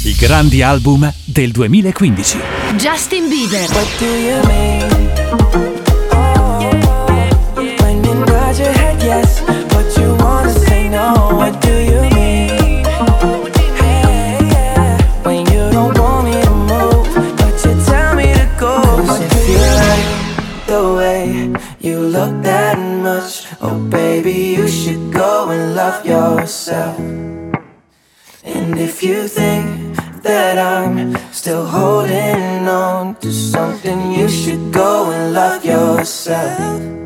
I grandi album del 2015. Justin Bieber. What do you mean? When you nod your head yes, but you wanna say no. What do you mean? Hey, yeah. When you don't want me to move, but you tell me to go. 'Cause if you like the way you look that much, oh baby, you should go and love yourself. And if you think that I'm still holding on to something, you should go and love yourself.